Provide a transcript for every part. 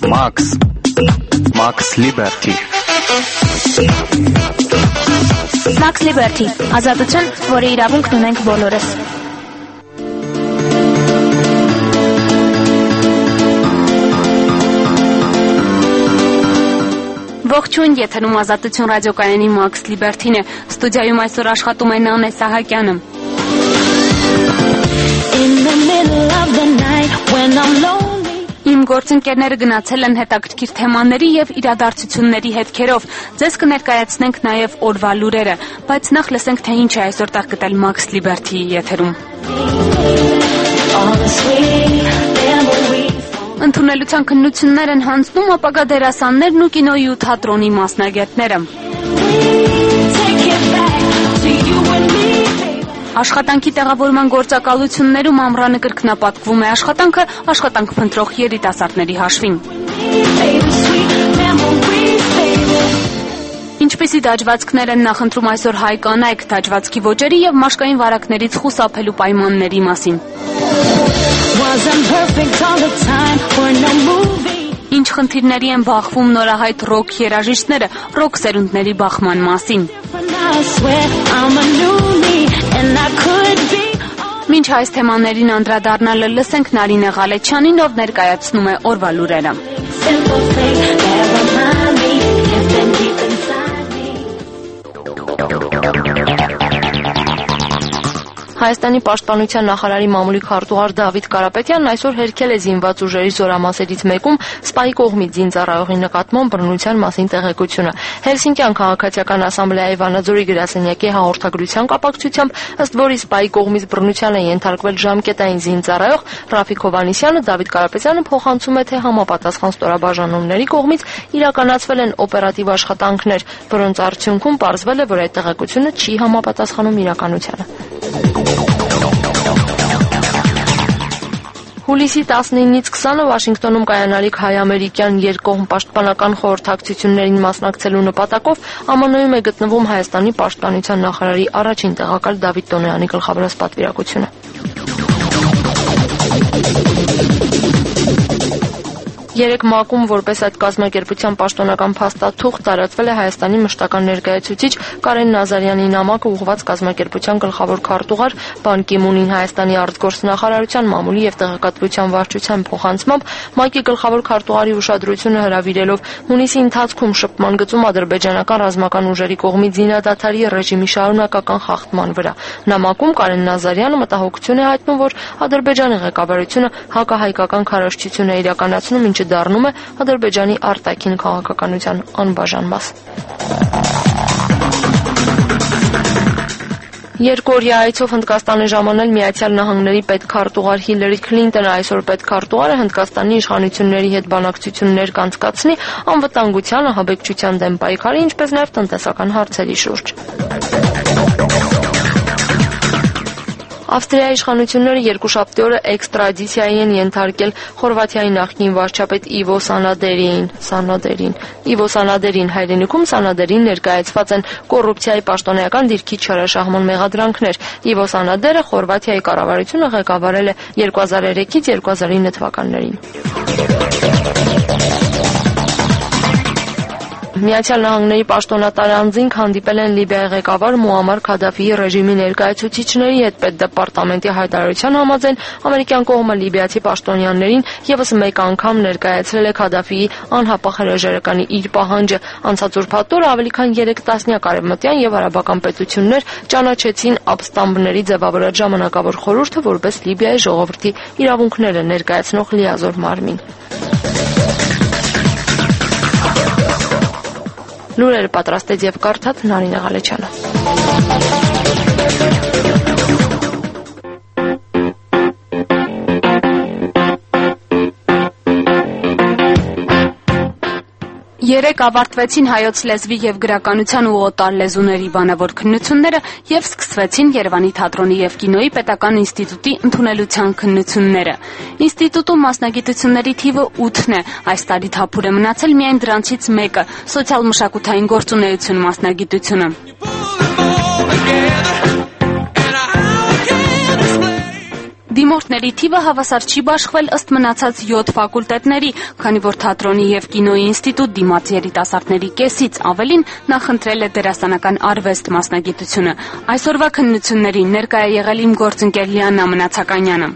Max Liberty Max Liberty ազատություն, որի իրավունքն ունենք բոլորս։ Ողջույն, եթերում ազատություն ռադիոկայանի Max Liberty-ն է, ստուդիայում այսօր աշխատում է Նանե Սահակյանը։ Իմ գործընկերները գնացել են հետաքրքիր թեմաների եւ իրադարձությունների հետքերով։ Ձեզ կներկայացնենք նաեւ օրվա լուրերը, բայց նախ լսենք, թե ինչ է այսօր տեղ գտել Max Liberty-ի եթերում։ Ընդունելության քննություններ են հանձնում ապագա դերասաններն ու կինոյի ու թատրոնի մասնագետները։ Աշխատանքի տեղավորման գործակալություններում ամռանը կրկնապատկվում է աշխատանքը աշխատանք փնտրող երիտասարդների հաշվին։ Ինչպիսի դաջվածքներ են նախընտրում այսօր հայ կանայք դաջվածքի ոճերի եւ մաշկային վարակներից խուսափելու պայմանների մասին։ Ինչ խնդիրների են բախվում նորահայտ ռոք երաժիշտները ռոք սերունդների բախման մասին։ Մինչ այս թեմաներին անդրադառնալը լսենք Նարինե Ղալեչյանին, ով ներկայացնում է օրվա լուրերը։ Հայաստանի պաշտպանության նախարարի մամուլի քարտուղար Դավիթ Կարապետյանն այսօր հերքել է զինված ուժերի զորամասերից մեկում սպայի կողմից զինծառայողի նկատմամբ բռնության մասին տեղեկությունը։ Հելսինկյան քաղաքացիական ասամբլեայի Վանաձորի գրասենյակի հաղորդագրության կապակցությամբ, ըստ որի սպայի կողմից բռնության է ենթարկվել ժամկետային զինծառայող Ռաֆիկ Հովհաննիսյանը, Դավիթ Կարապետյանը փոխանցում է, թե համապատասխան ստորաբաժանումների կողմից իրականացվել են օպերատիվ աշխատանքներ, որոնց արդյունքում պարզվել է, որ այդ տեղեկությունը չի համապատասխանում իրականությանը։ Հուլիսի 19-ից 20-ը Վաշինգտոնում կայանալիք հայ-ամերիկյան երկկողմ պաշտպանական խորհրդակցություններին մասնակցելու նպատակով ԱՄՆ-ում է գտնվում Հայաստանի պաշտպանության նախարարի առաջին տեղակալ Դավիթ Տոնոյանի գլխավորած պատվիրակությունը։ Երեկ ՄԱԿ-ում որպես այդ կազմակերպության պաշտոնական փաստաթուղթ տարածվել է Հայաստանի մշտական ներկայացուցիչ Կարեն Նազարյանի նամակը ուղղված կազմակերպության գլխավոր քարտուղար Պան Կի Մունին Հայաստանի արտգործնախարարության մամուլի եւ տեղեկատվության վարչության փոխանցմամբ ՄԱԿ-ի գլխավոր քարտուղարի ուշադրությունը հրավիրելով հունիսի ընթացքում շփման գծում ադրբեջանական ռազմական ուժերի կողմից զինադադարի ռեժիմի շարունակական խախտման վրա։ Նամակում Կարեն Նազարյանը մտահոգություն է հայտնում, որ Ադրբեջանի ղեկավարությունը հակահայկական քարոզչություն է իրականացնում, ինչը դառնում է Ադրբեջանի արտաքին քաղաքականության անբաժան մաս։ Երկօրյա այցով Հնդկաստան է ժամանել Միացյալ Նահանգների պետքարտուղար Հիլարի Քլինտոնը, այսօր պետքարտուղարը Հնդկաստանի իշխանությունների հետ բանակցություններ կանցկացնի անվտանգության, ահաբեկչության դեմ պայքարի, ինչպես նաև տնտեսական հարցերի շուրջ։ Ավստրիայի իշխանությունները երկուշաբթի օրը էքստրադիցիայի են ենթարկել Խորվաթիայի նախկին վարչապետ Իվո Սանադերին։ Իվո Սանադերին հայրենիքում Սանադերին ներկայացված են կոռուպցիայի պաշտոնեական դիրքի չարաշահման մեղադրանքներ։ Իվո Սանադերը Խորվաթիայի կառավարությունը ղեկավարել է 2003-ից 2009 թվականներին։ Միացյալ Նահանգների պաշտոնատար անձինք հանդիպել են Լիբիայի ղեկավար Մուամար Քադաֆիի ռեժիմի ներկայացուցիչների հետ պետդեպարտամենտի հայտարարության համաձայն ամերիկյան կողմը լիբիացի պաշտոնյաներին եւս մեկ անգամ ներկայացրել է Քադաֆիի անհապաղ հրաժարականի իր պահանջը։ Անցած ուրբաթ օրը ավելի քան 3 տասնյակ արևմտյան եւ արաբական պետություններ ճանաչեցին ապստամբների ձևավորած ժամանակավոր խորհուրդը որպես Լիբիայի ժողովրդի իրավունքները ներկայացնող լիազոր մարմին։ Լուրերը պատրաստեց եւ կարդաց Նարինե Ղալեչյանը։ Երեկ ավարտվեցին հայոց լեզվի եւ գրականության ու օտար լեզուների բանավոր քննությունները եւ սկսվեցին Երևանի թատրոնի եւ կինոյի պետական ինստիտուտի ընդունելության քննությունները։ Ինստիտուտում մասնագիտությունների թիվը 8-ն է։ Այս տարի թափուր է մնացել միայն դրանցից մեկը՝ սոցիալ-մշակութային գործունեություն մասնագիտությունը։ Դիմորդների թիվը հավասար չի բաշխվել ըստ մնացած 7 ֆակուլտետների, քանի որ թատրոնի եւ կինոյի ինստիտուտ դիմաց երիտասարդների կեսից ավելին նախընտրել է դերասանական արվեստ մասնագիտությունը։ Այսօրվա քննություններին ներկա է եղել իմ գործընկեր Լիաննա Մնացականյանը։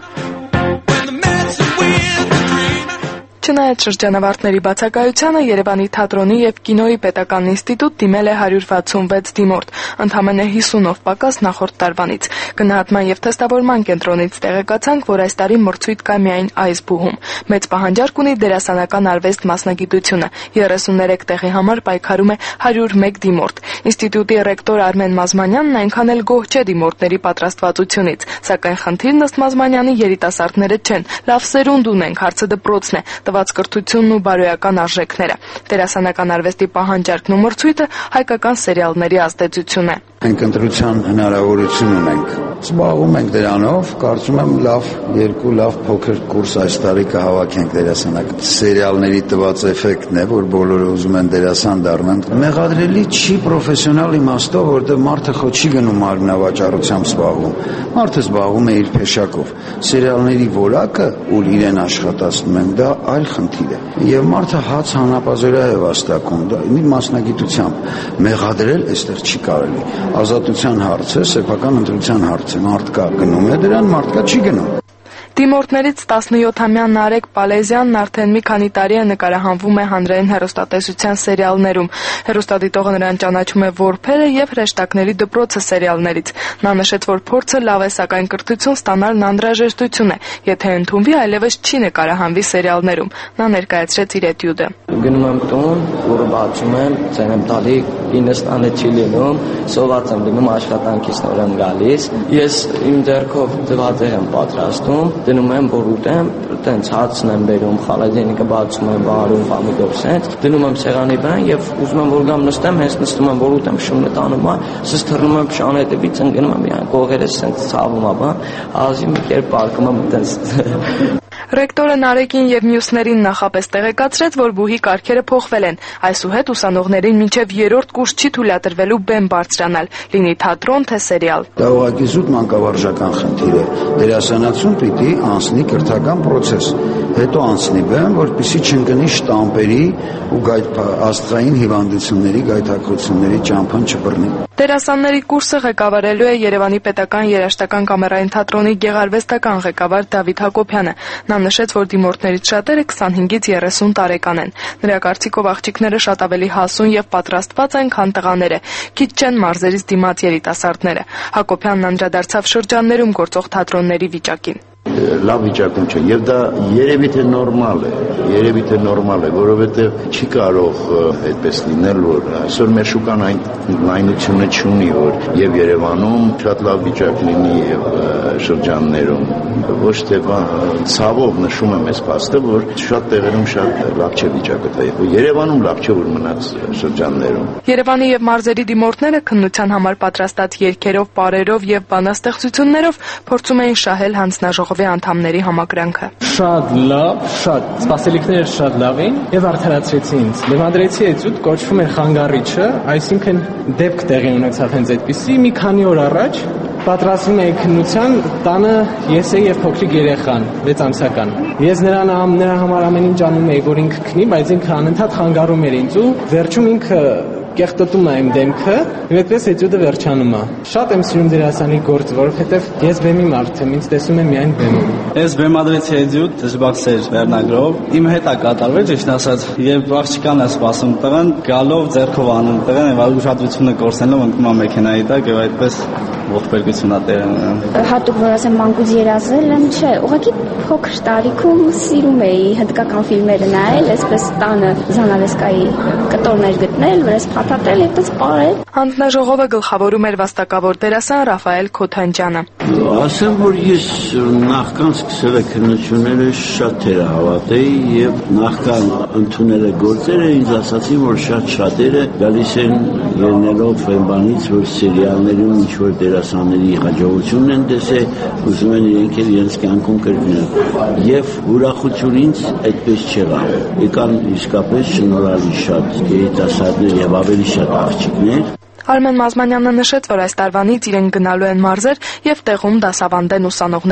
Չնայած շրջանավարտների բացակայությանը Երևանի թատրոնի եւ կինոյի պետական ինստիտուտ դիմել է 166 դիմորդ, ընդամենը 50-ով պակաս նախորդ տարվանից։ Գնահատման եւ թեստավորման կենտրոնից տեղեկացանք, որ այս տարի մրցույթ կա միայն այս բուհում։ Մեծ պահանջարկ ունի դերասանական արվեստ մասնագիտությունը։ 33 տեղի համար պայքարում է 101 դիմորդ։ Ինստիտուտի ռեկտոր Արմեն Մազմանյանն այնքան էլ գոհ չէ դիմորդների պատրաստվածությունից, սակայն խնդիրն ըստ Մազմանյանի երիտասարդները չեն։ Լավ սերունդ ունենք, հարցը դպրոցն է, տված կրթությունն ու բարոյական արժեքները։ Դերասանական արվեստի պահանջարկն ու մրցույթը հայկական սերիալների ազդեցություն է։ Մենք ընտրության հնարավորություն ունենք։ Զբաղվում ենք դրանով, կարծում եմ երկու լավ փոքր կուրս այս տարի կհավաքենք դերասանական։ Սերիալների տված էֆեկտն է, որ բոլորը ուզում են դերասան դառնան։ Մեղադրելի չի պրոֆեսիոնալ իմաստով, որտեղ մարդը խո չի գնում մարմնավաճառությամբ զբաղվում։ Մարդը զբաղվում է իր փեշակով։ Սերիալների որակը, ուր իրեն աշխատացնում են, դա այլ խնդիր է։ Եվ մարդը հաց հանապազորա է վաստակում, դա մի մասնագիտությամբ մեղադրել այստեղ չի կարելի։ Ազատության հարց է, սեփական ընտրության հարց է։ Մարդկա գնում է դրան, մարդկա չի գնում։ Դիմորդներից 17-ամյա Նարեկ Պալեզյանն արդեն մի քանի տարի է նկարահանվում է հանրային հեռուստատեսության սերիալներում։ Հեռուստադիտողը նրան ճանաչում է որբերը եւ հրեշտակների դպրոցը սերիալներից։ Նա նշեց, որ փորձը լավ է, սակայն կրթություն ստանալն անհրաժեշտություն է։ Եթե ընդունվի, այլևս չի նկարահանվի սերիալներում։ Նա ներկայացրեց իր էտյուդը։ Գնում եմ տուն, որը բացում եմ, ցեն եմ տալի, ինձ տանը չի լինում, սոված եմ լինում, աշխատանքից նոր եմ գալիս։ Ես իմ ձեռքով ձվածեղ եմ պատրաստում, դնում եմ, որ ուտեմ, տենց հացն եմ բերում, խալադենիկը բացում եմ, վարում, ֆամիլով սենց, դնում եմ սեղանի վրա եւ ուզում եմ որ գամ նստեմ, հենց նստում եմ, որ ուտեմ, շունը տանում եմ, սս թռնում եմ շան հետևից, ընկնում եմ, իրան կողերս սենց ցավում եմ, ազի մի կերպ պարկում եմ տենց։ Ռեկտորը Նարեկին եւ մյուսներին նախապես տեղեկացրեց, որ բուհի կարգերը փոխվել են։ Այսուհետ ուսանողներին մինչեւ 3-րդ կուրս չի թույլատրվելու բեմ բարձրանալ, լինի թատրոն թե սերիալ։ Դա ուղղակի զուտ մանկավարժական խնդիր է։ Դերասանացուն պիտի անցնի կրթական process, հետո անցնի բեմ, որպեսզի չընկնի շտամպերի ու աստղային հիվանդությունների, գայթակղությունների ճամփան չբռնի։ Դերասանների կուրսը ղեկավարելու է Երևանի պետական երաժշտական կամերային թատրոնի գեղարվեստական ղեկավար Դավիթ Հակոբյանը։ Նա նշեց, որ դիմորդներից շատերը 25-ից 30 տարեկան են։ Նրա կարծիքով աղջիկները շատ ավելի հասուն եւ պատրաստված են, քան տղաները։ Քիչ չեն մարզերից դիմաց երիտասարդները։ Հակոբյանն անդրադարձավ շրջաններում գործող թատրոնների վիճակին։ Լավ վիճակում չէ եւ դա երևի թե նորմալ է, որովհետեւ չի կարող այդպես լինել, որ այսօր մեր շուկան այն լայնությունը չունի, որ եւ Երևանում շատ լավ վիճակ լինի եւ շրջաններում ոչ թե ցավով նշում եմ այս փաստը, որ շատ տեղերում շատ լավ չէ վիճակը, դա Երևանում լավ չէ, որ մնաց շրջաններում։ Երևանի եւ մարզերի դիմորդները քննության համար պատրաստած երգերով, պարերով եւ բանաստեղծություններով փորձում էին շահել հանձնաժողովի անդամների համակրանքը։ Շատ լավ, շատ սպասելիքները շատ լավ էին եւ արդարացրեցին ինձ։ Լևանդրեցի էտյուդ կոչվում էր Խանգարիչը, այսինքն դեպք տեղի ունեցավ հենց այդպիսի մի քանի օր առաջ պատրաստվում էի քննության, տանը ես եի եւ փոքրիկ երեխան, 6 ամսական։ Ես նրա համար ամեն ինչ անում էի, որ ինքը քնի, բայց ինքը անընդհատ խանգարում էր ինձ ու վերջում ինքը կեղտոտում է իմ դեմքը, եւ այդպես էտյուդը վերջանում է։ Շատ եմ սիրում դերասանի գործը, որովհետեւ ես բեմի մարդ եմ, ինձ տեսնում եմ միայն բեմում։ Ես բեմադրեցի էտյուդ դժբախտեր վերնագրով։ Իմ հետ է կատարվել, ճիշտ ասած, եւ աղջկան է սպասում տղան, գալով ձեռքով անում տղան եւ ուշադրությունը կորցնելով ընկնում է մեքենայի տակ եւ այդպես ողբերգություն է տերում։ Հատուկ որ ասեմ մանկուց երազել եմ, չէ, ուղղակի փոքր տարիքում սիրում էի հնդկական ֆիլմերը նայել, այսպես տանը Զանավեսկայի կտորներ գտնել, վրաս փաթաթել եւ այդպես ապարել։ Հանձնաժողովը գլխավորում էր վաստակավոր դերասան Ռաֆայել Քոթանջյանը։ Ասեմ, որ ես նախքան սկսել է քննությունները շատ թերահավատ էի եւ նախքան ընդունել է գործերը ինձ ասացին, որ շատերը գալիս են ելնելով այն բանից, որ սերիալներում ինչ որ դերասանների հաջողությունն են տեսել, ուզում են իրենք էլ իրենց կյանքում կրկնել։ Եվ ուրախություն ինձ այդպես չեղավ։ Եկան իսկապես շնորհալի շատ երիտասարդներ եւ ավելի շատ աղջիկներ։ Արմեն Մազմանյանը նշեց, որ այս տարվանից իրեն գնալու են մարզեր եւ տեղում դասավանդեն ուսանողներին։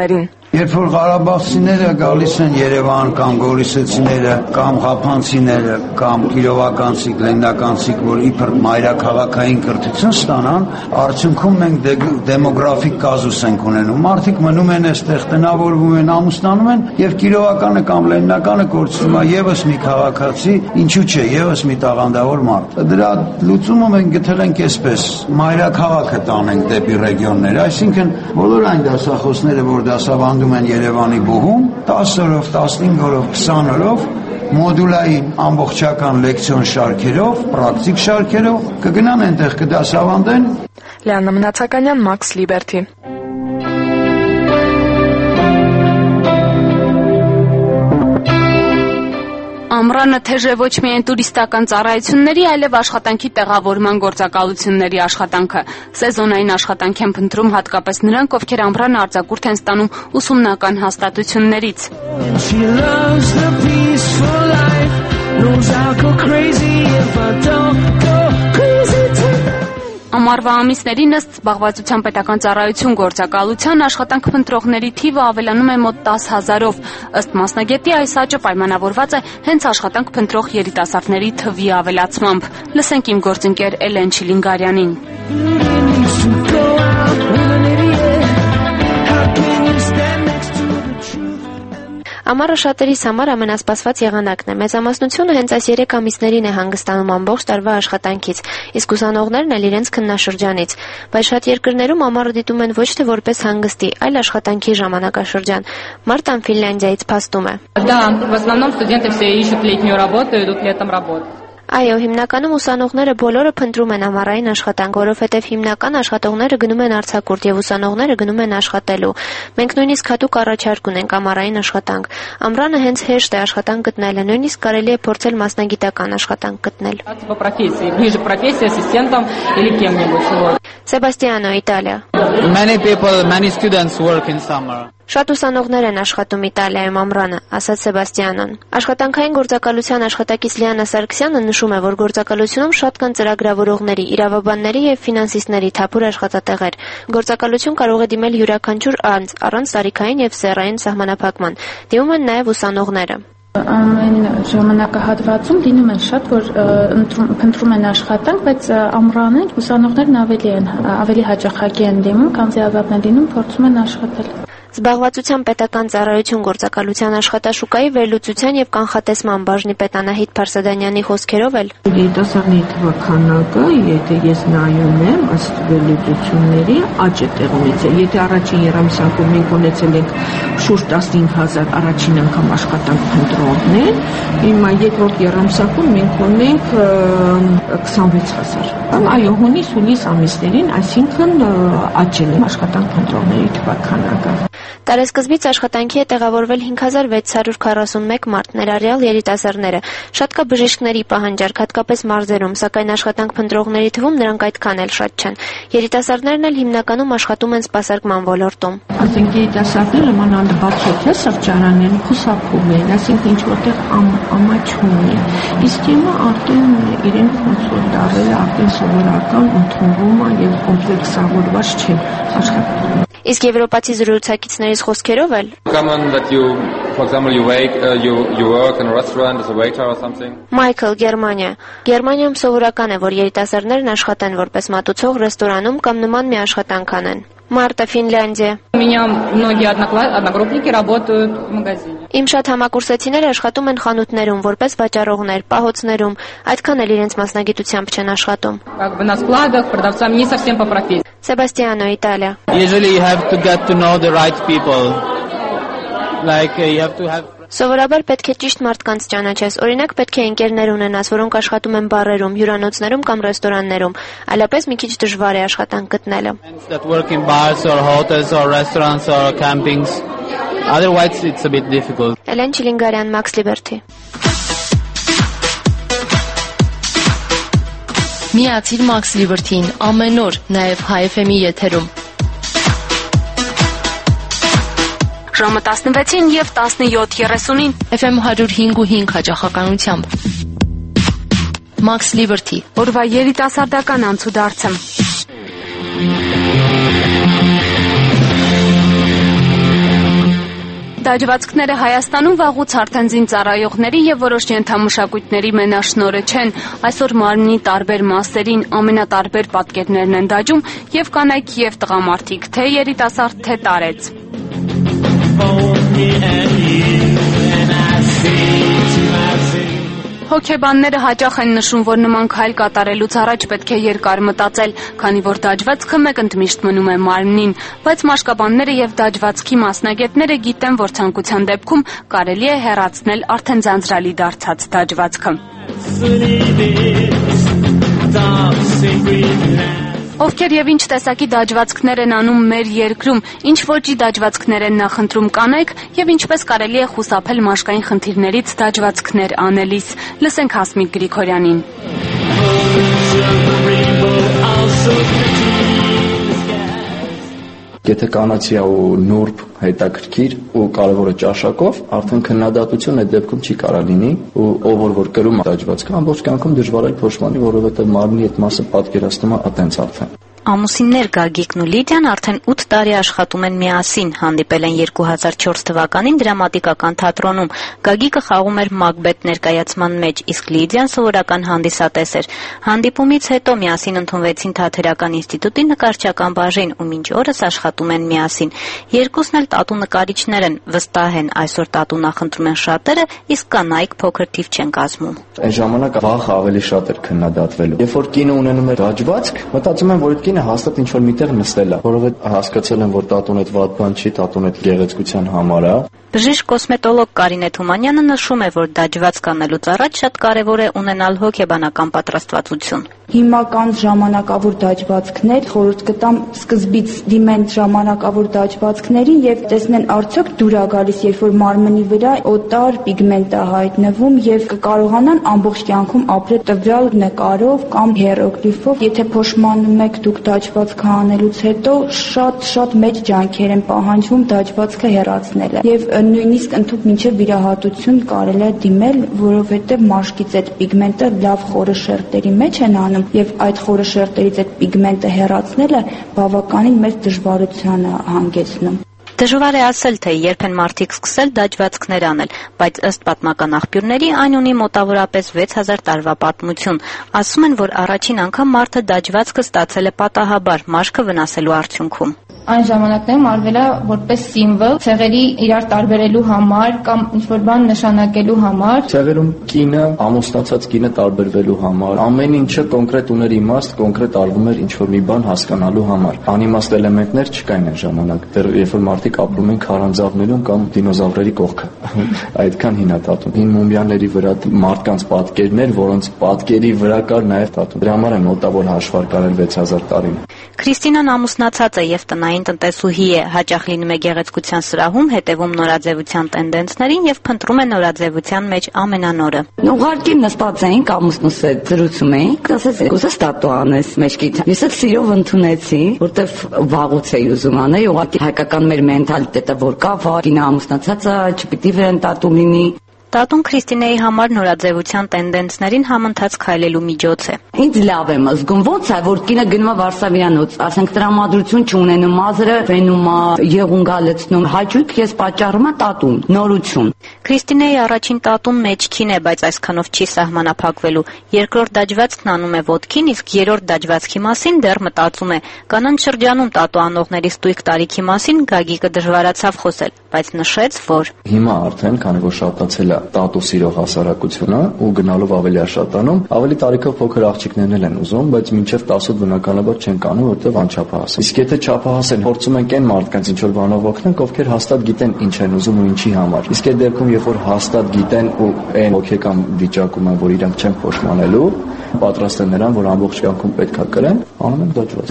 Երբ որ ղարաբաղցիները գալիս են Երևան կամ գորիսեցիները կամ ղափանցիները կամ կիրովականցիք, լեննականցիք, որ իբր մայրաքաղաքային կրթություն ստանան, արդյունքում մենք դեմոգրաֆիկ կազուս ենք ունենում։ Մարդիկ մնում են այստեղ, տնավորվում են, ամուսնանում են եւ կիրովականը կամ լեննականը կորցնում է եւս մի քաղաքացի, ինչու՞ չէ, եւս մի տաղանդավոր մարդ։ Դրա լուծումը մենք գտել ենք այսպես. մայրաքաղաքը տանենք դեպի ռեգիոններ, այսինքն բոլոր այն դասախոսները, որ դասավանդում են Երևանի բուհում, 10 օրով, 15 օրով, 20 օրով մոդուլային ամբողջական լեկցիոն շարքերով, պրակտիկ շարքերով կգնան այնտեղ կդասավանդեն։ Լիաննա Մնացականյան, Max Liberty։ Ամռանը թեժ է ոչ միայն տուրիստական ծառայությունների, այլև աշխատանքի տեղավորման գործակալությունների աշխատանքը։ Սեզոնային աշխատանք են փնտրում հատկապես նրանք, ովքեր ամռանը արձակուրդ են ստանում ուսումնական հաստատություններից։ Ամառվա ամիսներին ըստ զբաղվածության պետական ծառայություն գործակալության աշխատանք փնտրողների թիվը ավելանում է մոտ 10,000-ով։ Ըստ մասնագետի այս աճը պայմանավորված է հենց աշխատանք փնտրող երիտասարդների թվի ավելացմամբ։ Լսենք իմ գործընկեր Էլեն Չիլինգարյանին։ Ամառը շատերիս համար ամենասպասված եղանակն է։ Մեծամասնությունը հենց այս 3 ամիսներին է հանգստանում ամբողջ տարվա աշխատանքից, իսկ ուսանողներն էլ իրենց քննաշրջանից։ Բայց շատ երկրներում ամառը դիտում են ոչ թե որպես հանգստի, այլ աշխատանքի ժամանակաշրջան։ Մարտան Ֆինլանդիայից փաստում է։ Да, в основном студенты все ищут летнюю работу, идут летом работать. Այո, հիմնականում ուսանողները բոլորը փնտրում են ամառային աշխատանք, որովհետև հիմնական աշխատողները գնում են արձակուրդ եւ ուսանողները գնում են աշխատելու։ Մենք նույնիսկ հատուկ առաջարկ ունենք ամառային աշխատանք։ Ամռանը հենց հեշտ է աշխատանք գտնելը, նույնիսկ կարելի է փորձել մասնագիտական աշխատանք գտնել։ По профессии, ближе к профессии, ассистентом или кем-нибудь. Սեբաստիանո, Իտալիա։ Many students work in summer. Շատ ուսանողներ են աշխատում Իտալիայում ամռանը, ասաց Սեբաստիանոն։ Աշխատանքային գործակալության աշխատակից Լիանա Սարգսյանը նշում է, որ գործակալությունում շատ կան ծրագրավորողների, իրավաբանների եւ ֆինանսիստների թափուր աշխատատեղեր։ Գործակալություն կարող է դիմել յուրաքանչյուր անձ, առանց տարիքային եւ սեռային սահմանափակման։ Դիմում են նաեւ ուսանողները։ Ամեն ժամանակահատվածում լինում են շատ, որ փնտրում են աշխատանք, բայց ամռանը ուսանողներն ավելի հաճախակի են դիմում, քանզի ազատն է լինում, փորձում են աշխատել։ Զբաղվածության պետական ծառայություն գործակալության աշխատաշուկայի վերլուծության եւ կանխատեսման բաժնի պետ Անահիտ Փարսադանյանի խոսքերով էլ երիտասարդների թվականակը, եթե ես նայում եմ ըստ վերլուծությունների, աճ է տեղ ունեցել։ Եթե առաջին երամսյակում մենք ունեցել ենք շուրջ 15,000 առաջին անգամ աշխատանք փնտրողներ, հիմա երկրորդ երամսյակում մենք ունենք 26,000։ Այո, հունիս ամիսներին, այսինքն աճել է աշխատանք փնտրողների թվականակը։ Տարեսկզբից աշխատանքի է տեղավորվել 5641 մարդ, ներառյալ երիտասարդները։ Շատ կա բժիշկների պահանջարկ, հատկապես մարզերում, սակայն աշխատանք փնտրողների թվում նրանք այդքան էլ շատ չեն։ Երիտասարդներն էլ հիմնականում աշխատում են սպասարկման ոլորտում։ Այսինքն երիտասարդները մանավանդ բացօթյա սրճարաններում խուսափում են, այսինքն ինչ որտեղ ամաչում են։ Իսկ հիմա արդեն իրենք ոնց որ դարել արդեն սովորական ընդունվում է եւ կոմպլեքսավորված չէ աշխատում։ Իսկ եվրոպացի զրուցակիցներից խոսքերով էլ Մայքլ, Գերմանիա։ Գերմանիայում սովորական է, որ երիտասարդներն աշխատեն որպես մատուցող ռեստորանում կամ նման մի աշխատանք անեն։ Մարտա, Ֆինլանդիա։ У меня многие одногруппники работают в магазине. Իմ շատ համակուրսեցիներ աշխատում են խանութներում, որպես վաճառողներ, պահոցներում, այդքան էլ իրենց մասնագիտությամբ չեն աշխատում։ Как бы на складах, продавцами не совсем по профессии. Սեբաստիանո, Իտալիա։ Usually you have to get to know the right people. Like you have to have Սովորաբար պետք է ճիշտ մարդկանց ճանաչես։ Օրինակ պետք է ընկերներ ունենաս, որոնք աշխատում են բարերում, հյուրանոցներում կամ ռեստորաններում։ Այլապես մի քիչ դժվար է աշխատանք գտնելը։ that work in bars or hotels or restaurants or campings. Otherwise it's a bit difficult. Էլեն Չիլինգարյան, Max Liberty։ Միացիր Max Liberty-ին ամեն օր, նաև Hi FM-ի եթերում։ Ժամը 16-ին եւ 17:30-ին FM 105.5 հաճախականությամբ։ Max Liberty, օրվա երիտասարդական անցուդարձը։ Դաջվածքները Հայաստանում վաղուց արդեն զինծառայողների եւ որոշ ենթամշակույթների մենաշնորհը չեն։ Այսօր մարմնի տարբեր մասերին ամենատարբեր պատկերներն են դաջում եւ կանայք եւ տղամարդիկ, թե երիտասարդ, թե տարեց։ Հոգեբանները հաճախ են նշում, որ նման քայլ կատարելուց առաջ պետք է երկար մտածել, քանի որ դաջվածքը մեկ ընդմիշտ մնում է մարմնին, բայց մաշկաբանները եւ դաջվածքի մասնագետները գիտեն, որ ցանկության դեպքում կարելի է հեռացնել արդեն ձանձրալի դարձած դաջվածքը։ Ովքեր եւ ինչ տեսակի դաջվածքներ են անում մեր երկրում, ինչ ոճի դաջվածքներ են նախընտրում կանայք եւ ինչպես կարելի է խուսափել մաշկային խնդիրներից դաջվածքներ անելիս։ Լսենք Հասմիկ Գրիգորյանին։ Եթե կանացի ու նուրբ, հետաքրքիր ու կարևորը ճաշակով, արդեն քննադատություն այդ դեպքում չի կարա լինի ու ով որ կրում դաջվածքը ամբողջ կյանքում դժվար է փոշմանի, որովհետև մարմնի այդ մասը պատկերացնում է ատենց արդեն։ Ամուսիններ Գագիկն ու Լիդիան արդեն 8 տարի աշխատում են միասին, հանդիպել են 2004 թվականին դրամատիկական թատրոնում։ Գագիկը խաղում էր Մակբեթ ներկայացման մեջ, իսկ Լիդիան սովորական հանդիսատես էր։ Հանդիպումից հետո միասին ընդունվեցին Թատերական ինստիտուտի նկարչական բաժին ու մինչ օրս աշխատում են միասին։ Երկուսն էլ տատու նկարիչներ են, վստահ են, այսօր տատու նախընտրում են շատերը, իսկ կանայք փոքր թիվ չեն կազմում։ Այն ժամանակ վախը ավելի շատ էր քննադատվելու։ Երբ որ կինը ունենում էր դաջվածք, մտածում եմ, որ այդ կինը հաստատ ինչ որ միտեղ նստել է, որովհետեւ հասկացել եմ, որ տատուն այդ վատ բան չի, տատուն այդ գեղեցկության համար է։ Բժիշկ կոսմետոլոգ Կարինե Թումանյանը նշում է, որ դաջվածք անելուց առաջ շատ կարևոր է ունենալ հոգեբանական պատրաստվածություն։ Հիմնական ժամանակավոր դաջվածքներ խորհուրդ կտամ սկզբից դիմեն ժամանակավոր դաջվածքներին եւ տեսնեն արդյոք դուր է գալիս, երբ որ մարմնի վրա օտար պիգմենտ է հայտնվում եւ կկարողանան ամբողջ կյանքում ապրել տվյալ նկարով կամ հիերոգլիֆով։ Եթե փոշմանում եք դուք դաջվածքը անելուց հետո շատ մեծ ջանքեր են պահանջվում դաջվածքը հեռացնելը եւ նույնիսկ ընդհանուր մինչեւ վիրահատություն կարելի է դիմել, որովհետեւ մաշկից այդ պիգմենտը լավ խորը շերտերի մեջ են անում եւ այդ խորը շերտերից այդ պիգմենտը հեռացնելը բավականին մեծ դժվարության է հանգեցնում։ Դժվար է ասել, թե երբ են մարդիկ սկսել դաջվածքներ անել, բայց ըստ պատմական աղբյուրների այն ունի մոտավորապես 6000 տարվա պատմություն։ Ասում են, որ առաջին անգամ մարդը դաջվածքը ստացել է պատահաբար, մաշկը վնասելու արդյունքում։ Այն ժամանակներում արվել է որպես սիմվոլ ցեղերի իրար տարբերելու համար կամ ինչ-որ բան նշանակելու համար։ Ցեղերում կինը, ամուսնացած կինը տարբերվելու համար, ամեն ինչը կոնկրետ ուներ իմաստ, կոնկրետ արվում էր ինչ-որ մի բան հասկանալու համար։ Անիմաստ էլեմենտներ չկային այն ժամանակ, դեռ երբ որ մարդիկ ապրում են քարանձավներում կամ դինոզավրերի կողքը։ Այդքան հին է տատուն։ Հին մումիաների վրա մարդկանց պատկերներ, որոնց պատկերի վրա կար նաև տատուն։ Դրա համար է մոտավոր հաշվար կարել 6000 տարին։ Քրիստինան ամուսնացած է եւ տնային տնտեսուհի է, հաճախ լինում է գեղեցկության սրահում, հետևում նորաձևության տենդենսներին եւ փնտրում է նորաձևության մեջ ամենանորը։ Ուղղակի նստած էինք ամուսնուս հետ զրուցում էինք, ասեց «Կուզես տատու անես մեջքիդ»։ Ես էլ սիրով ընդունեցի, որտեվ վաղուց էի ուզում անել, ուղղակի հայկական մեր մենթալիտետը որ կա, կինը ամուսնացած է, չպիտի վրան տատու լինի։ Տատուն Քրիստինեի համար նորաձևության տենդենսներին համընթաց քայլելու միջոց է։ Ինձ լավ եմ զգում, ոնց է, որ կինը գնում է Վարշավյանոց, ասենք տրամադրություն չունենում, մազերը վենում է, եղունգալեցնում, հաճույք ես պատճառում է տատուն, նորություն։ Քրիստինեի առաջին տատուն մեջքին է, բայց այսքանով չի սահմանափակվելու։ Երկրորդ դաջվածքն անում է ոտքին, իսկ երրորդ դաջվածքի մասին դեռ մտածում է։ Կանանց շրջանում տատու անողների ստույգ տարիքի մասին Գագիկը դժվարացավ խոսել, բայց նշեց, որ հիմա արդեն, քանի որ շատացել է տատու սիրող հասարակությունը ու գնալով ավելի աշատանում, ավելի տարիքով փոքր աղջիկներն են ուզում, բայց մինչև 10 բնականաբար չեն կանում, որտեղ անչափահաս են։ Իսկ եթե չափահաս են, փորձում ենք այն մարդկանց ինչ որ բանով օգնենք, ովքեր հաստատ գիտեն ինչ են ուզում ու ինչի համար։ Իսկ այդ դեպքում, երբ որ հաստատ գիտեն ու այն հոգեկան վիճակում են, որ իրանք չեն փոշմանելու, պատրաստ են նրան, որ ամբողջ կյանքում պետքա կրեն, անում են դաջված։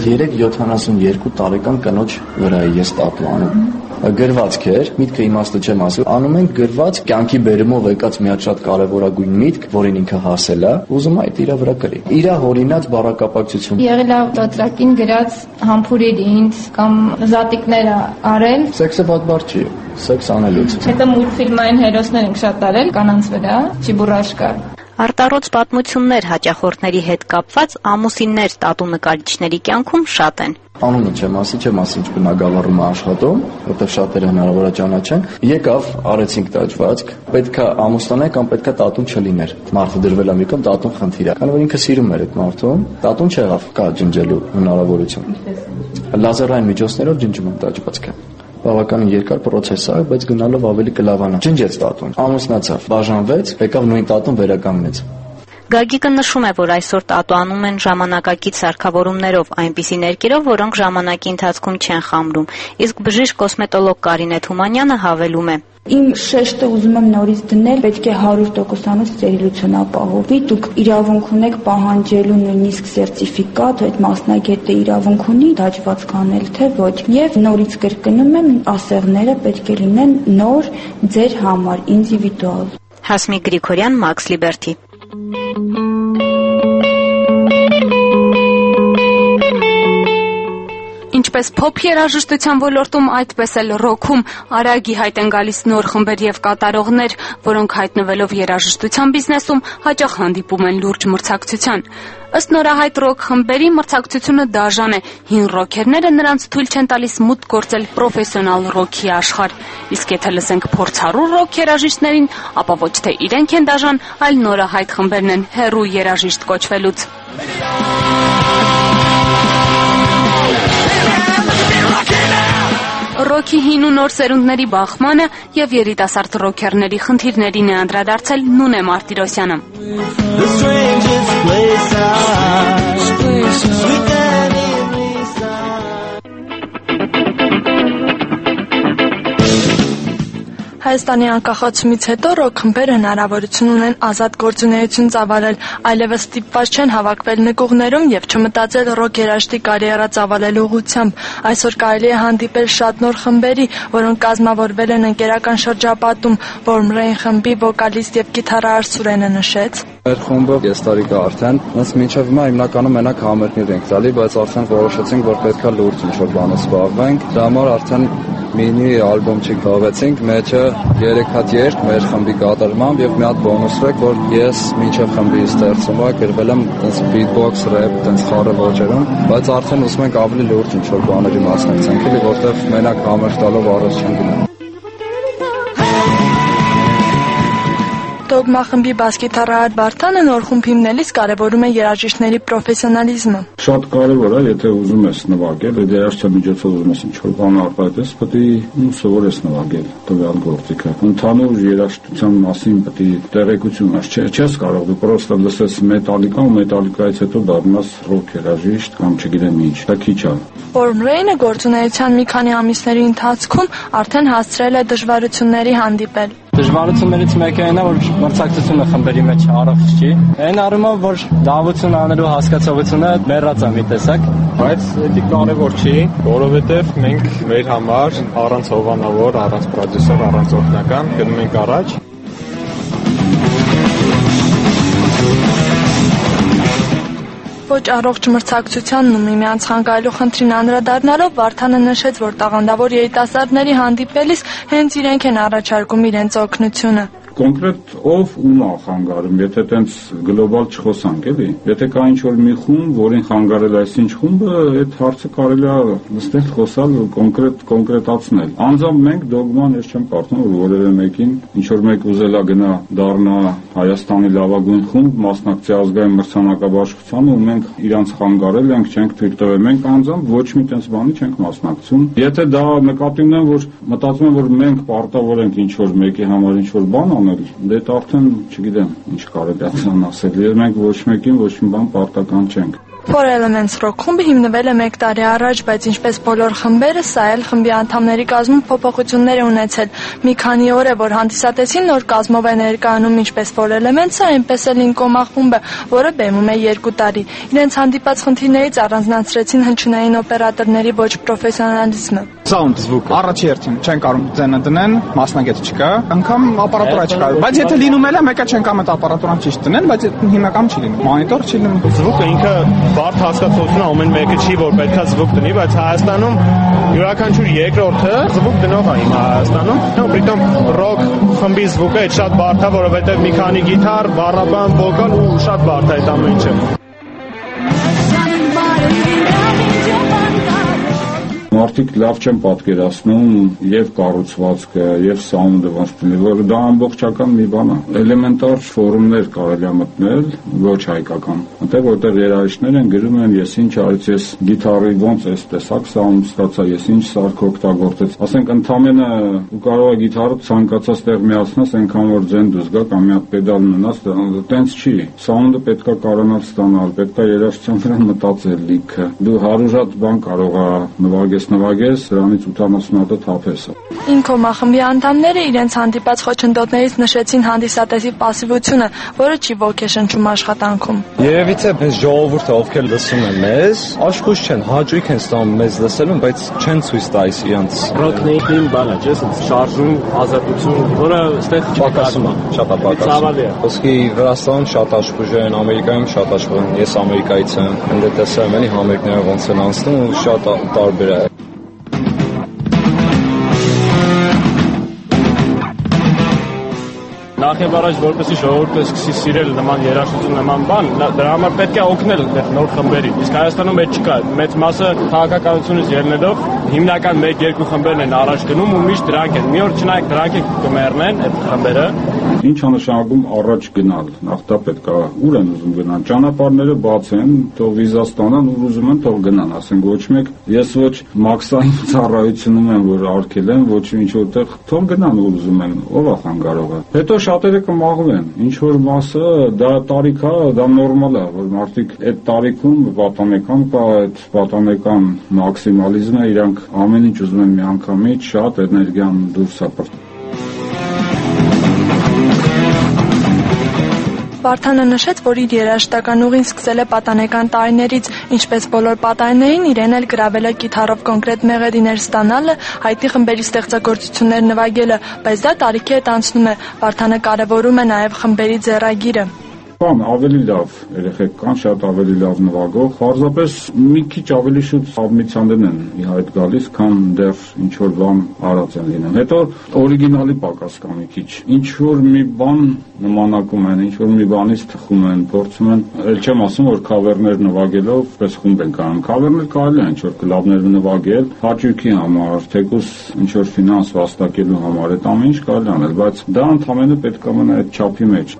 3-72 տարեկան կնոջ վրա ես տատու անում։ Գրվածք էր, միտքը իմաստը չեմ ասում, անում ենք գրված կյանքի բերումով եկած մի հատ շատ կարևորագույն միտք, որին ինքը հասել է, ուզում է այդ իր վրա կրի։ Իր հորինած բառակապակցություն։ Եղել է տոտրակին գրած համբուրեր ինձ կամ զատիկներ արել։ Սեքսը ված բառ չի, սեքս անելուց։ Հետո մուլտֆիլմային հերոսներ ենք շատ արել կանանց վրա, Չիբուրաշկա։ Արտառոց պատմություններ հաճախորդների հետ կապված ամուսիններ տատու նկարիչների կյանքում շատ են։ Անունը չեմ ասի, ինչ բնակավարում է աշխատում, որտեղ շատերը հնարավոր է ճանաչեն։ Եկավ, արեցինք տաճվածք, պետքա ամուսնանալ կամ պետքա տատուն չլիներ։ Մարդը դրվել է մի կողմ, տատուն խնդիր է։ Քանի որ ինքը սիրում էր այդ մարդուն, տատուն չեղավ, կա ջնջելու հնարավորություն։ Լազերային միջոցներով ջնջում են տաճվածքը։ Բավականին երկար process է, բայց գնալով ավելի կլավանա։ Ջնջեց տատուն, ամուսնացավ, բաժանվեց, եկավ նույն տատուն վերականգնեց։ Գագիկը նշում է, որ այսօր տատուանում են ժամանակակից սարքավորումներով, այնպիսի ներկերով, որոնք ժամանակի ընթացքում չեն խամրում, իսկ բժիշկ կոսմետոլոգ Կարինե Թումանյանը հավելում է. Իմ շեշտը ուզում եմ նորից դնել, պետք է 100%-անոց ստերիլություն ապահովի, դուք իրավունք ունեք պահանջելու նույնիսկ սերտիֆիկատ, այդ մասնագետը իրավունք ունի դաջվածք անել, թե ոչ, եւ նորից կրկնում եմ, ասեղները պետք է լինեն նոր ձեր համար, ինդիվիդուալ։ Հասմիկ Գրիգորյան, Max Liberty։ Ինչպես փոփ երաժշտության ոլորտում, այդպես էլ ռոքում արագի հայտ են գալիս նոր խմբեր եւ կատարողներ, որոնք հայտնվելով երաժշտության բիզնեսում հաճախ հանդիպում են լուրջ մրցակցության։ Ըստ նորահայտ ռոք խմբերի մրցակցությունը դաժան է, հին ռոքերները նրանց թույլ չեն տալիս մուտք գործել պրոֆեսիոնալ ռոքի աշխարհ։ Իսկ եթե լսենք փորձառու ռոք երաժիշտներին, ապա ոչ թե իրենք են դաժան, այլ նորահայտ խմբերն են հեռու երաժիշտ կոչվելուց։ Ռոքի հին ու նոր սերունդների բախմանը եւ երիտասարդ ռոքերների խնդիրներին է անդրադարձել Նունե Մարտիրոսյանը։ Հայաստանի անկախացումից հետո ռոք խմբերը հնարավորություն ունեն ազատ գործունեություն ծավալել, այլևս ստիպված չեն հավաքվել նկուղներում եւ չմտածել ռոք երաժշտի կարիերա ծավալելու ուղղությամբ։ Այսօր կարելի է հանդիպել շատ նոր խմբերի, որոնք կազմավորվել են ընկերական շրջապատում, Wormrain խմբի վոկալիստ եւ գիտարահար Սուրենը նշեց. Մեր խումբը ես տարիքա արդեն, ոնց մինչև հիմա հիմնականում մենակ համերգներ ենք տալի, բայց արդեն որոշեցինք, որ պետքա լուրջ ինչ-որ բանով զբաղվենք։ Դա համար արդեն մինի ալբոմчик գաղեցինք, մեջը 3 հատ երգ մեր խմբի կատարմամբ եւ մի հատ բոնուս տրեք, որ ես մինչև խմբի ստեղծումը գրվել եմ տենց beatbox, rap, տենց խառը ոճերում, բայց արդեն ուզում ենք ավելի լուրջ ինչ-որ բաների մասնակցենք, էլի որտեղ մենակ համերգ տալով առաջ չենք գնա։ Դոգմա խմբի բաս-գիտարահար Վարդանը նոր խումբ հիմնելիս կարևորում է երաժիշտների պրոֆեսիոնալիզմը։ Շատ կարևոր է, եթե ուզում ես նվագել, եթե երաժշտության միջոցով ուզում ես ինչ-որ բան արտահայտես, պետք է սովորես նվագել տվյալ գործիքը։ Ընդհանուր երաժշտության մասին պետք է տեղեկություն ունես, չես կարող դու պրոստը լսես մետալիկա ու մետալիկայից հետո դառնաս ռոք երաժիշտ կամ չգիտեմ ինչ, դա քիչ է։ Wormrain-ը գործունեության մի քանի ամիսների ընթացքում արդեն հասցրել է դժվարությունների հանդիպել։ Դժվարություններից մեկը այն է, որ մրցակցությունը խմբերի մեջ առողջ չի։ Այն առումով, որ լավություն անելու հասկացողությունը մեռած է մի տեսակ, բայց դա կարևոր չի, որովհետև մենք մեր համար առանց հովանավոր, առանց պրոդյուսեր, առանց օգնական գնում ենք առաջ։ Ոչ առողջ մրցակցությանն ու միմյանց խանգարելու խնդրին անդրադառնալով Վարդանը նշեց, որ տաղանդավոր երիտասարդների հանդիպելիս հենց իրենք են առաջարկում իրենց օգնությունը։ Կոնկրետ ով ում է խանգարում, եթե տենց գլոբալ չխոսանք, էլի։ Եթե կա ինչ-որ մի խումբ, որին խանգարել է այսինչ խումբը, այդ հարցը կարելի է նստել խոսալ ու կոնկրետացնել։ Անձամբ մենք դոգման ես չեմ կարծում, որ որևէ մեկին ինչ-որ մեկ ուզել է գնա դառնա Հայաստանի լավագույն խումբ, մասնակցի ազգային մրցանակաբաշխությանը ու մենք իրանց խանգարել ենք, չենք թույլ տվել։ Մենք անձամբ ոչ մի տենց բանի չենք մասնակցում։ Եթե դա նկատի ունեմ, որ մտածում եմ, որ մենք պարտավոր ենք ինչ-որ մեկի համար ինչ-որ բան դե արդեն չգիտեմ ինչ կարելի է ասել։ Եվ մենք ոչ մեկին ոչ մի բան պարտական չենք։ Four Elements ռոք խումբը հիմնվել է 1 տարի առաջ, բայց ինչպես բոլոր խմբերը, սա էլ խմբի անդամների կազմում փոփոխություններ է ունեցել։ Մի քանի օր է, որ հանդիսատեսին նոր կազմով է ներկայանում ինչպես Four Elements-ը, այնպես էլ Incoma խումբը, որը բեմում է 2 տարի։ Իրենց հանդիպած խնդիրներից առանձնացրեցին հնչյունային օպերատորների ոչ պրոֆեսիոնալիզմը։ Sound звук։ Առաջի հերթին չեն կարող ձենը դնեն, մասնագետ չկա, անգամ ապարատուրա չկա։ Բայց եթե լինում էլ է, մեկը չեն կարող այդ ապարատուրան ճիշտ դնեն, բայց հիմնականում չի լինում։ Մոնիտոր չի լինում։ Звуկը ինքը բարդ հասկացությունը ամեն մեկը չի, որ պետքա զվուկ դնի, բայց Հայաստանում յուրաքանչյուր երկրորդը զվուկ դնող է հիմա Հայաստանում։ Պրիտոմ ռոք խմբի զվուկը այդ շատ բարդ է, որովհետև մի քանի գիտար, բառաբան, վոկալ ու շատ բարդ է այդ ամեն ինչը։ Մարդիկ լավ չեն պատկերացնում եւ կառուցվածքը, եւ սաունդը ոնց լինի, որ դա ամբողջական մի բան է։ Էլեմենտար ֆորումներ կարելի է մտնել, ոչ հայկական։ Այնտեղ որտեղ երաժիշտներ են գրում են, ես ինչ արեցի, ես գիտարի ոնց էս տեսակ սաունդ ստացա, ես ինչ սարք օգտագործեց։ Ասենք ընդամենը ու կարող է գիտարը ցանկացած տեղ միացնես, այնքան որ ձեն դուս գա կամ մի հատ պեդալ մնաց, տենց չի։ Սաունդը պետքա կարողանալ ստանալ, պետքա երաժշտության վրա մտածել լիքը։ Դու 100 հատ բան կարող ես նվագես, սրանից 80 հատը թափես։ Ինքոմա խմբի անդամները իրենց հանդիպած խոչընդոտներից նշեցին հանդիսատեսի պասիվությունը, որը չի ոգեշնչում աշխատանքում։ Երևից է մեզ ժողովուրդը, ովքեր լսում են մեզ, աշխույժ չեն, հաճույք են ստանում մեզ լսելուն, բայց չեն ցույց տալիս իրենց։ Ռոքն ինքնին բան է, չէ՞, շարժում, ազատություն, որը այստեղ պակասում է, շատ է պակասում։ Ոսկի Վրաստանում շատ աշխույժ են, Ամերիկայում շատ աշխույժ են, ես Ամերիկայից եմ, ընդ տեսա եմ էլի համերգները ոնց են անցնում ու շատ տարբեր է։ Նախ եւ առաջ որպեսզի ժողովուրդը սկսի սիրել նման երաժշտություն, նման բան, դրա համար պետք է օգնել այդտեղ նոր խմբերին։ Իսկ Հայաստանում այդ չկա։ Մեծ մասը քաղաքականությունից ելնելով հիմնական 1-2 խմբերն են առաջ գնում ու միշտ դրանք են։ Մի օր չնայեք դրանք են կմեռնեն այդ խմբերը։ Ինչ է նշանակում առաջ գնալ։ Նախ դա պետք է ուր են ուզում գնալ։ Ճանապարհները բաց են, թող վիզա ստանան, ուր ուզում են թող գնան, ասենք ոչ մեկ ես ոչ մաքսային ծառայությունում եմ, որ արգել են, ոչ ինչ որտեղ թող գնան ուր ուզում են, ով է խանգարողը։ Հետո շատերը կմաղվեն, ինչ որ մասը դա տարիք է, դա նորմալ է, որ մարդիկ այդ տարիքում պատանեկան կա, այդ պատանեկան մաքսիմալիզմը իրանք ամեն ինչ ուզում են միանգամից, շատ էներգիան դուրս է պրտում։ Վարդանը նշեց, որ իր երաժշտական ուղին սկսել է պատանեկան տարիներից, ինչպես բոլոր պատանիներին իրեն էլ գրավել է կիթառով կոնկրետ մեղեդիներ ստանալը, հայտնի խմբերի ստեղծագործություններ նվագելը, բայց դա տարիքի հետ անցնում է։ Վարդանը կարևորում է նաև խմբերի ձեռագիրը։ Կան ավելի լավ երեխեք կան, շատ ավելի լավ նվագող, պարզապես մի քիչ ավելի շուտ սաբմիցիաներն են ի հայտ գալիս, քան դեռ ինչ որ բան արած են լինում։ Հետո օրիգինալի պակաս կա մի քիչ։ Ինչ որ մի բան նմանակում են, ինչ որ մի բանից թխում են, փորձում են, ել չեմ ասում, որ քավերներ նվագելով պես խումբ են կանում։ Քավերներ կարելի է ինչ որ կլաբներ նվագել, հաճույքի համար, թեկուզ ինչ որ ֆինանս վաստակելու համար, այդ ամեն ինչ կարելի անել, բայց դա ընդհանրապես պետք է մնա այդ չափի մեջ։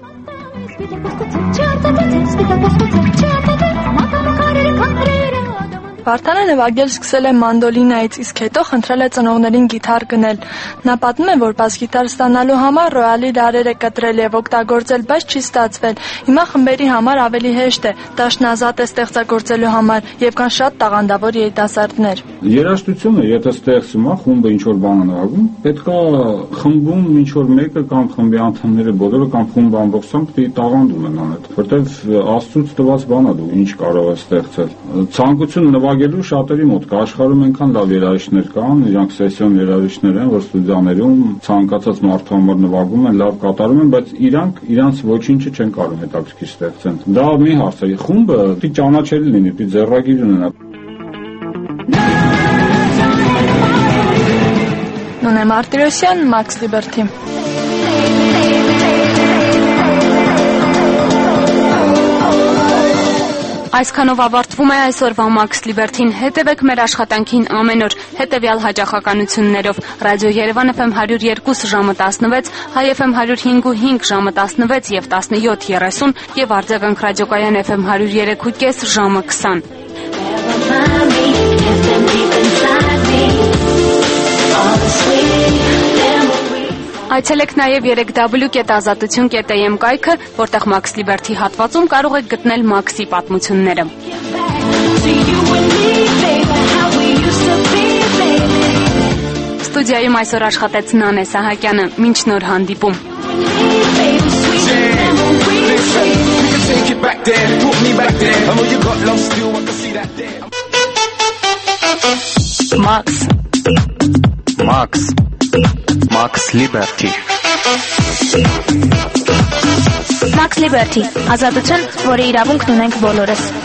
Վարդանը նվագել սկսել է մանդոլինայից, իսկ հետո խնդրել է ծնողներին գիտար գնել։ Նա պատմում է, որ բաս-գիտար ստանալու համար ռոյալի լարեր է կտրել եւ օգտագործել, բայց չի ստացվել։ Հիմա խմբերի համար ավելի հեշտ է, դաշնազատ է ստեղծագործելու համար եւ կան շատ տաղանդավոր երիտասարդներ։ Երաժշտությունը, եթե ստեղծում է, խումբը ինչ որ բան է նվագում, պետք է խմբում ինչ որ մեկը կամ խմբի անդամները բոլորը կամ խումբը ամբողջությամբ պետք է տաղանդում են անդ, որտեվ աստծուց տված բան է դու ինչ կարող ես ստեղծել։ Ցանկություն նվագելու շատերի մոտ կա, աշխարհում այնքան լավ երաժիշտներ կան, իրանք սեսիոն երաժիշտներ են, որ ստուդիաներում ցանկացած մարդու համար նվագում են, լավ կատարում են, բայց իրանք իրանց ոչինչը չեն կարող հետաքրքիր ստեղծեն։ Դա մի հարց է, խումբը պիտի ճանաչելի լինի, պիտի ձեռագիր ունենա։ Նոնե Մարտիրոսյան, Max Liberty։ Այսքանով ավարտվում է այսօրվա Max Liberty-ն։ Հետևեք մեր աշխատանքին ամեն օր, հետևյալ հաճախականություններով. Ռադիո Երևան FM 102 ժամը 16, Հայ FM 105.5 ժամը 16 եւ 17:30 եւ արձագանք ռադիոկայան FM 103.5 ժամը 20։ Այցելեք նաև 3w.azatutun.am կայքը, որտեղ Max Liberty հատվածում կարող եք գտնել Max-ի պատմությունները։ Ստուդիայում այսօր աշխատեց Նանե Սահակյանը։ Մինչ նոր հանդիպում։ Max Liberty Max Liberty, ազատություն, որի իրավունքն ունենք բոլորս։